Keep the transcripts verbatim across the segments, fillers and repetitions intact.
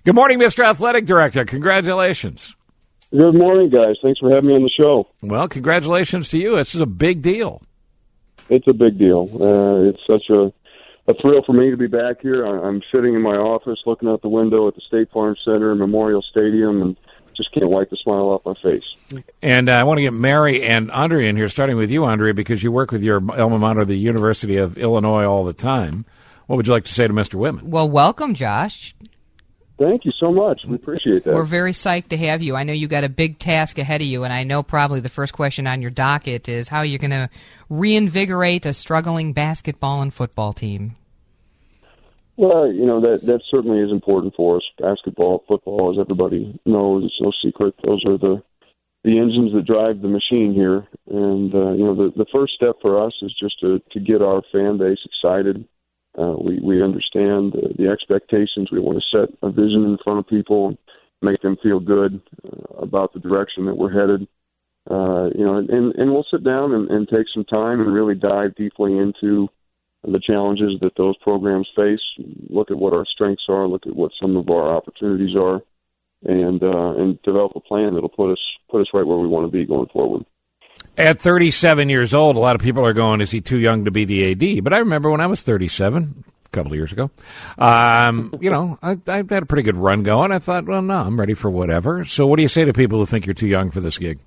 Good morning, Mister Athletic Director. Congratulations. Good morning, guys. Thanks for having me on the show. Well, congratulations to you. This is a big deal. It's a big deal. Uh, it's such a, a thrill for me to be back here. I, I'm sitting in my office looking out the window at the State Farm Center, Memorial Stadium, and just can't wipe the smile off my face. And uh, I want to get Mary and Andrea in here, starting with you, Andrea, because you work with your alma mater, the University of Illinois, all the time. What would you like to say to Mister Whitman? Well, welcome, Josh. Thank you so much. We appreciate that. We're very psyched to have you. I know you got a big task ahead of you, and I know probably the first question on your docket is how you're going to reinvigorate a struggling basketball and football team. Well, you know, that that certainly is important for us. Basketball, football, as everybody knows, it's no secret. Those are the the engines that drive the machine here. And, uh, you know, the, the first step for us is just to, to get our fan base excited. Uh, we, we understand the, the expectations. We want to set a vision in front of people and make them feel good uh, about the direction that we're headed. Uh, you know, and, and we'll sit down and, and take some time and really dive deeply into the challenges that those programs face, look at what our strengths are, look at what some of our opportunities are, and uh, and develop a plan that'll put us put us right where we want to be going forward. At thirty-seven years old, a lot of people are going, is he too young to be the A D? But I remember when I was thirty-seven, a couple of years ago, um, you know, I, I had a pretty good run going. I thought, well, no, I'm ready for whatever. So what do you say to people who think you're too young for this gig?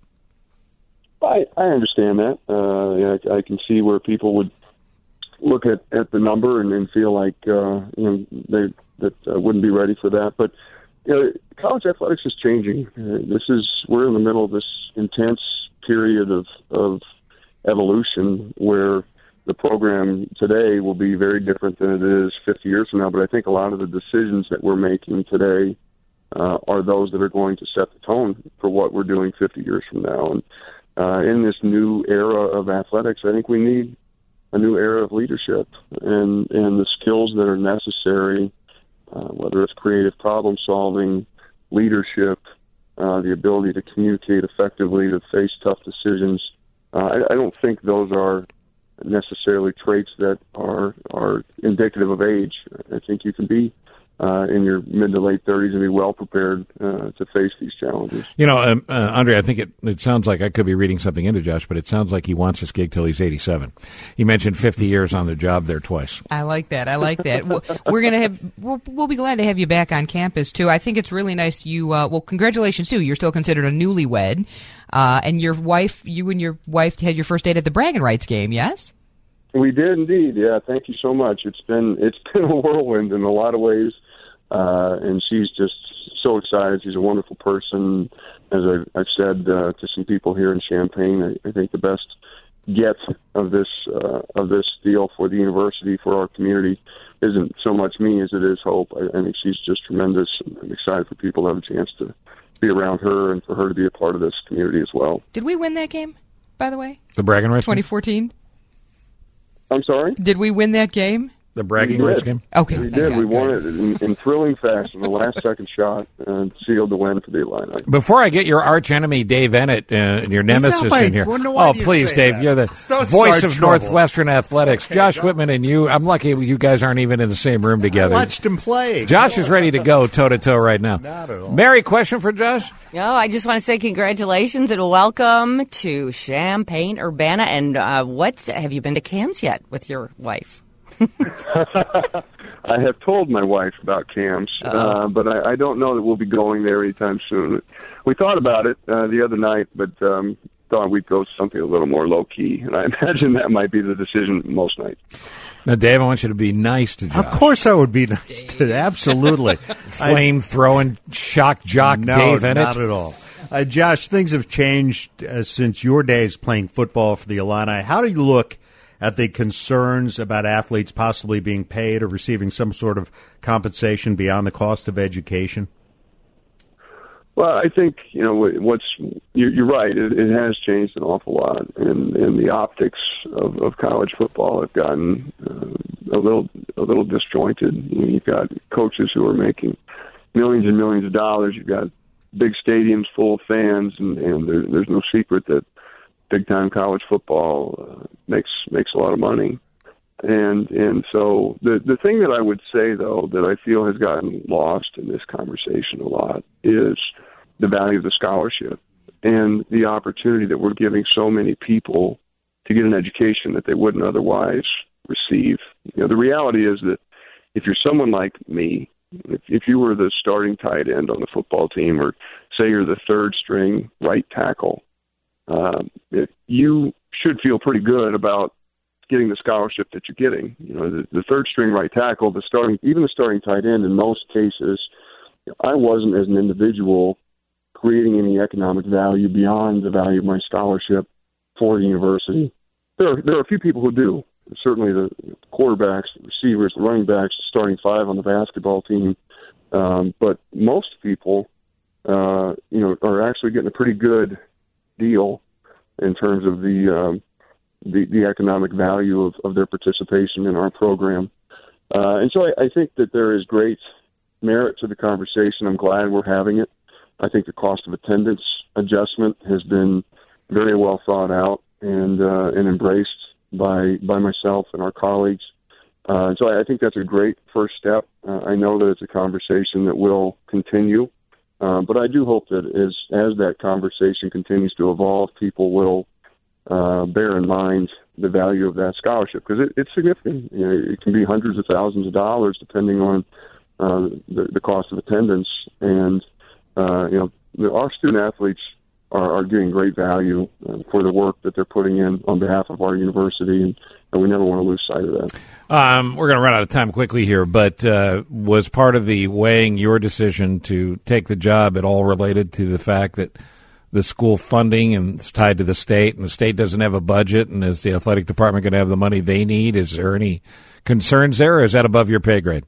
I, I understand that. Uh, yeah, I, I can see where people would look at, at the number and, and feel like uh, you know they that uh, wouldn't be ready for that. But you know, college athletics is changing. Uh, this is we're in the middle of this intense period of of evolution where the program today will be very different than it is fifty years from now. But I think a lot of the decisions that we're making today uh, are those that are going to set the tone for what we're doing fifty years from now. And uh, in this new era of athletics, I think we need a new era of leadership and, and the skills that are necessary, uh, whether it's creative problem solving, leadership, uh, the ability to communicate effectively, to face tough decisions. Uh, I, I don't think those are necessarily traits that are are indicative of age. I think you can be uh, in your mid to late thirties and be well prepared uh, to face these challenges. You know, um, uh, Andre, I think it, it sounds like I could be reading something into Josh, but it sounds like he wants this gig till he's eighty-seven. He mentioned fifty years on the job there twice. I like that. I like that. We're gonna have. We'll, we'll be glad to have you back on campus too. I think it's really nice. You uh, well, congratulations too. You're still considered a newlywed, uh, and your wife. You and your wife had your first date at the Bragging Rights game. Yes. We did indeed. Yeah, thank you so much. It's been it's been a whirlwind in a lot of ways, uh, and she's just so excited. She's a wonderful person. As I've, I've said uh, to some people here in Champaign, I, I think the best get of this uh, of this deal for the university, for our community, isn't so much me as it is Hope. I, I think she's just tremendous. I'm excited for people to have a chance to be around her and for her to be a part of this community as well. Did we win that game, by the way? The Bragging Rights twenty fourteen? I'm sorry? Did we win that game? The Bragging Rights game? Okay. We did. We won it in, in thrilling fashion. The last second shot and sealed the win for the Illini. Before I get your arch enemy, Dave Ennett, uh, your nemesis my- in here. wonder why Oh, you please, say Dave. that. You're the Don't voice start of trouble. Northwestern Athletics. Okay, Josh don't- Whitman and you. I'm lucky you guys aren't even in the same room I together. watched him play. Josh is ready to go toe-to-toe right now. Not at all. Mary, question for Josh? No, I just want to say congratulations and welcome to Champaign Urbana. And uh, what's have you been to Cam's yet with your wife? I have told my wife about Cam's, uh, but I, I don't know that we'll be going there anytime soon. We thought about it uh, the other night, but um, thought we'd go something a little more low-key, and I imagine that might be the decision most nights. Now, Dave, I want you to be nice to Josh. Of course I would be nice to absolutely. Flame-throwing, shock jock no, Dave Ennett. not at all. Uh, Josh, things have changed uh, since your days playing football for the Illini. How do you look at the concerns about athletes possibly being paid or receiving some sort of compensation beyond the cost of education? Well, I think, you know, what's you're, you're right. It, it has changed an awful lot, and, and the optics of, of college football have gotten uh, a little a little disjointed. You know, you've got coaches who are making millions and millions of dollars. You've got big stadiums full of fans, and, and there, there's no secret that big-time college football uh, makes makes a lot of money. And and so the the thing that I would say, though, that I feel has gotten lost in this conversation a lot is the value of the scholarship and the opportunity that we're giving so many people to get an education that they wouldn't otherwise receive. You know, the reality is that if you're someone like me, if, if you were the starting tight end on the football team, or say you're the third string right tackle, um, it, you should feel pretty good about getting the scholarship that you're getting. You know, the, the third string right tackle, the starting, even the starting tight end, in most cases, you know, I wasn't, as an individual, creating any economic value beyond the value of my scholarship for the university. There are, there are a few people who do. Certainly the quarterbacks, the receivers, the running backs, the starting five on the basketball team. Um, but most people, uh, you know, are actually getting a pretty good deal in terms of the um, the, the economic value of, of their participation in our program. Uh, and so I, I think that there is great merit to the conversation. I'm glad we're having it. I think the cost of attendance adjustment has been very well thought out and uh, and embraced by by myself and our colleagues. Uh, so I, I think that's a great first step. Uh, I know that it's a conversation that will continue, uh, but I do hope that as as that conversation continues to evolve, people will uh, bear in mind the value of that scholarship, because it, it's significant. You know, it can be hundreds of thousands of dollars depending on uh, the, the cost of attendance, and uh, you know, our student athletes are, are getting great value uh, for the work that they're putting in on behalf of our university, and, and we never want to lose sight of that. Um, we're going to run out of time quickly here, but uh, was part of the weighing your decision to take the job at all related to the fact that the school funding and it's tied to the state, and the state doesn't have a budget, and is the athletic department going to have the money they need? Is there any concerns there, or is that above your pay grade?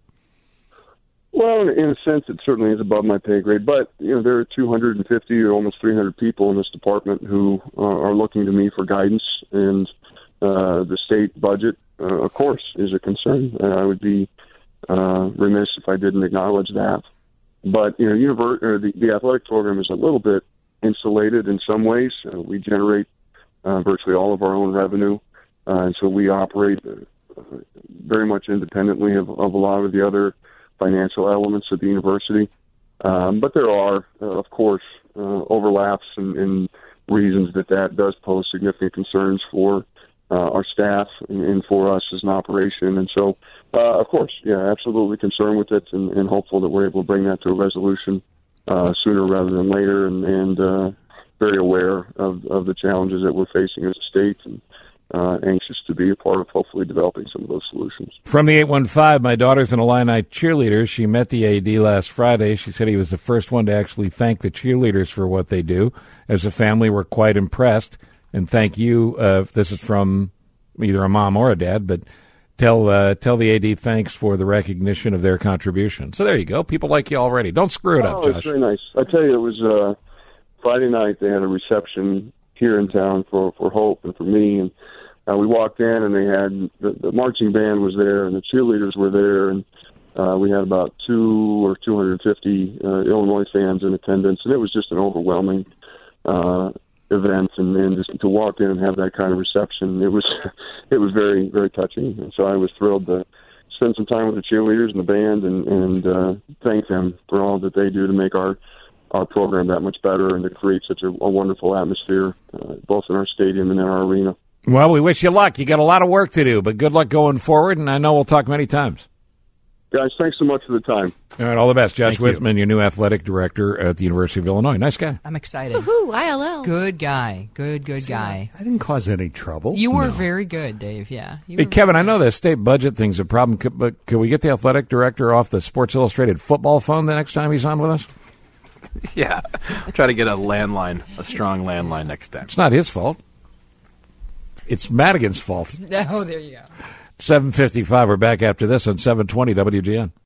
Well, in a sense, it certainly is above my pay grade. But, you know, there are two hundred fifty or almost three hundred people in this department who uh, are looking to me for guidance. And uh, the state budget, uh, of course, is a concern. Uh, I would be uh, remiss if I didn't acknowledge that. But, you know, univer- or the, the athletic program is a little bit insulated in some ways. Uh, we generate uh, virtually all of our own revenue. Uh, and so we operate uh, very much independently of, of a lot of the other financial elements of the university. Um, but there are, uh, of course, uh, overlaps and, and reasons that that does pose significant concerns for uh, our staff and, and for us as an operation. And so, uh, of course, yeah, absolutely concerned with it, and, and hopeful that we're able to bring that to a resolution uh, sooner rather than later, and, and uh, very aware of, of the challenges that we're facing as a state, and Uh, anxious to be a part of hopefully developing some of those solutions. From the eight one five, my daughter's an Illini cheerleader. She met the A D last Friday. She said he was the first one to actually thank the cheerleaders for what they do. As a family, we're quite impressed. And thank you. Uh, this is from either a mom or a dad, but tell uh, tell the A D thanks for the recognition of their contribution. So there you go. People like you already. Don't screw it oh, up, Josh. It's very nice. I tell you, it was uh, Friday night. They had a reception here in town for, for Hope and for me, and uh, we walked in, and they had the, the marching band was there, and the cheerleaders were there, and uh, we had about two or two hundred fifty uh, Illinois fans in attendance, and it was just an overwhelming uh, event. And then just to walk in and have that kind of reception, it was it was very, very touching. And so I was thrilled to spend some time with the cheerleaders and the band, and, and uh, thank them for all that they do to make our our program that much better and to create such a, a wonderful atmosphere, uh, both in our stadium and in our arena. Well, we wish you luck. You got a lot of work to do, but good luck going forward, and I know we'll talk many times. Guys, thanks so much for the time. All right, all the best. Josh Thank Whitman, you. your new athletic director at the University of Illinois. Nice guy. I'm excited. Woohoo, I L L. Good guy. Good, good guy. I didn't cause any trouble. You were No. very good, Dave. Yeah. You Hey, were Kevin, very I know good. the state budget thing's a problem, c- but could we get the athletic director off the Sports Illustrated football phone the next time he's on with us? Yeah. I'll try to get a landline, a strong landline next time. It's not his fault. It's Madigan's fault. Oh, there you go. seven fifty-five, we're back after this on seven twenty W G N.